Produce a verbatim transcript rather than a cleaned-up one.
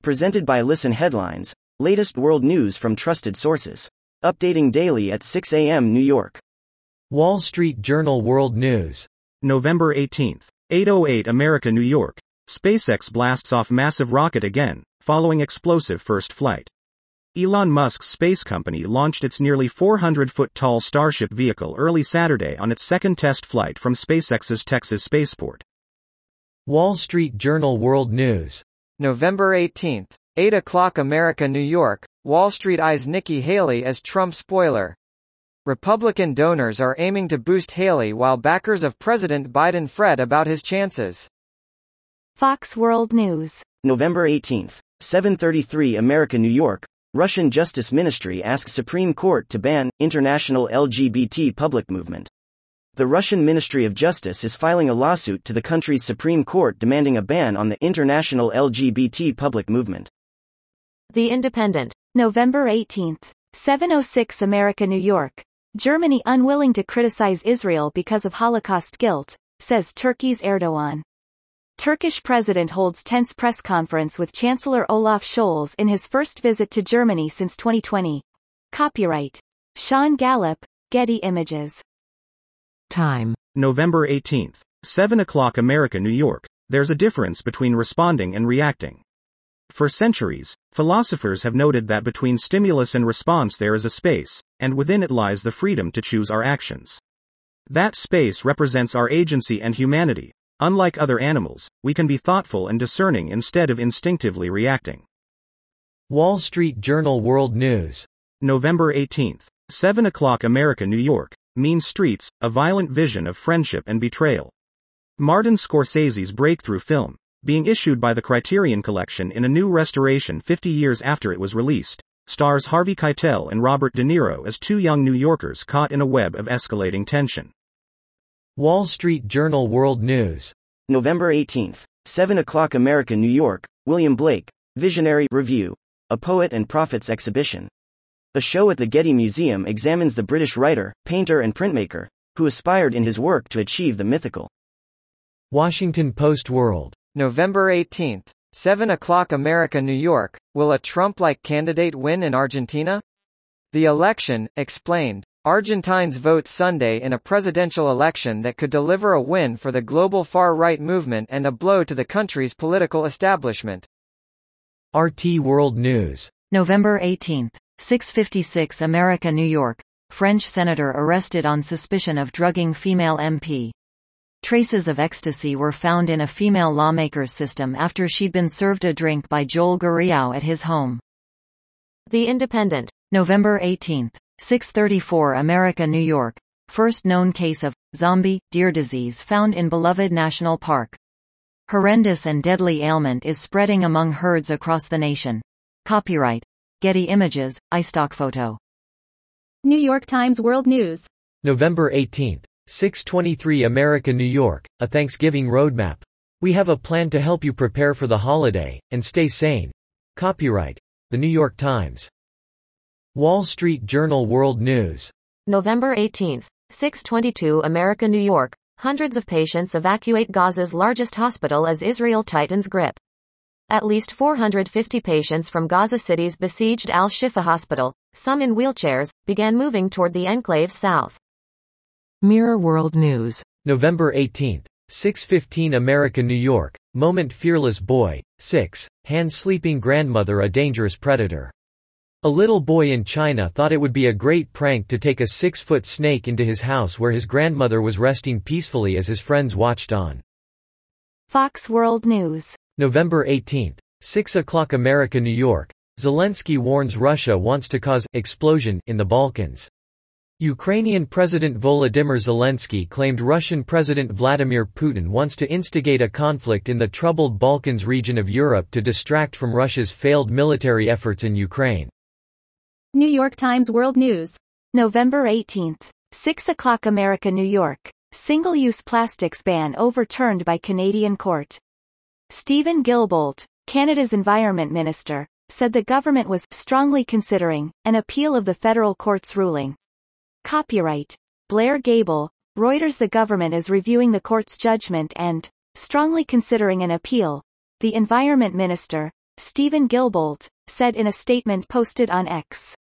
Presented by Listen Headlines, latest world news from trusted sources. Updating daily at six a m New York. Wall Street Journal World News. November eighteenth, eight oh eight America, New York. SpaceX blasts off massive rocket again, following explosive first flight. Elon Musk's space company launched its nearly four hundred foot tall Starship vehicle early Saturday on its second test flight from SpaceX's Texas spaceport. Wall Street Journal World News. November eighteenth, eight o'clock America, New York. Wall Street eyes Nikki Haley as Trump spoiler. Republican donors are aiming to boost Haley while backers of President Biden fret about his chances. Fox World News. November eighteenth, seven thirty-three America, New York. Russian Justice Ministry asks Supreme Court to ban international L G B T public movement. The Russian Ministry of Justice is filing a lawsuit to the country's Supreme Court demanding a ban on the international L G B T public movement. The Independent. November eighteenth, seven oh six America, New York. Germany unwilling to criticize Israel because of Holocaust guilt, says Turkey's Erdogan. Turkish president holds tense press conference with Chancellor Olaf Scholz in his first visit to Germany since twenty twenty. Copyright Sean Gallup, Getty Images. Time. November eighteenth, seven o'clock America, New York. There's a difference between responding and reacting. For centuries, philosophers have noted that between stimulus and response there is a space, and within it lies the freedom to choose our actions. That space represents our agency and humanity. Unlike other animals, we can be thoughtful and discerning instead of instinctively reacting. Wall Street Journal World News. November eighteenth, seven o'clock America, New York. Mean Streets, a violent vision of friendship and betrayal. Martin Scorsese's breakthrough film, being issued by the Criterion Collection in a new restoration fifty years after it was released, stars Harvey Keitel and Robert De Niro as two young New Yorkers caught in a web of escalating tension. Wall Street Journal World News. November eighteenth, seven o'clock America, New York. William Blake, Visionary Review, a Poet and Prophets exhibition. A show at the Getty Museum examines the British writer, painter and printmaker, who aspired in his work to achieve the mythical. Washington Post World. November eighteenth, seven o'clock America, New York. Will a Trump-like candidate win in Argentina? The election, explained. Argentines vote Sunday in a presidential election that could deliver a win for the global far-right movement and a blow to the country's political establishment. R T World News. November eighteenth, six fifty-six America, New York. French senator arrested on suspicion of drugging female M P. Traces of ecstasy were found in a female lawmaker's system after she'd been served a drink by Joel Gurriau at his home. The Independent. November eighteenth, six thirty-four America, New York. First known case of zombie deer disease found in beloved national park. Horrendous and deadly ailment is spreading among herds across the nation. Copyright Getty Images, iStock photo. New York Times World News. November eighteenth, six twenty-three America, New York. A Thanksgiving roadmap. We have a plan to help you prepare for the holiday and stay sane. Copyright The New York Times. Wall Street Journal World News. November eighteenth, six twenty-two America, New York. Hundreds of patients evacuate Gaza's largest hospital as Israel tightens grip. At least four hundred fifty patients from Gaza City's besieged Al-Shifa hospital, some in wheelchairs, began moving toward the enclave's south. Mirror World News. November eighteenth, six fifteen America, New York. Moment fearless boy, six, hand sleeping grandmother a dangerous predator. A little boy in China thought it would be a great prank to take a six-foot snake into his house where his grandmother was resting peacefully as his friends watched on. Fox World News. November eighteenth, six o'clock America, New York. Zelensky warns Russia wants to cause explosion in the Balkans. Ukrainian President Volodymyr Zelensky claimed Russian President Vladimir Putin wants to instigate a conflict in the troubled Balkans region of Europe to distract from Russia's failed military efforts in Ukraine. New York Times World News. November eighteenth, six o'clock America, New York. Single-use plastics ban overturned by Canadian court. Stephen Guilbeault, Canada's Environment Minister, said the government was strongly considering an appeal of the federal court's ruling. Copyright Blair Gable, Reuters. The government is reviewing the court's judgment and strongly considering an appeal, the Environment Minister Stephen Gilbolt, said in a statement posted on X.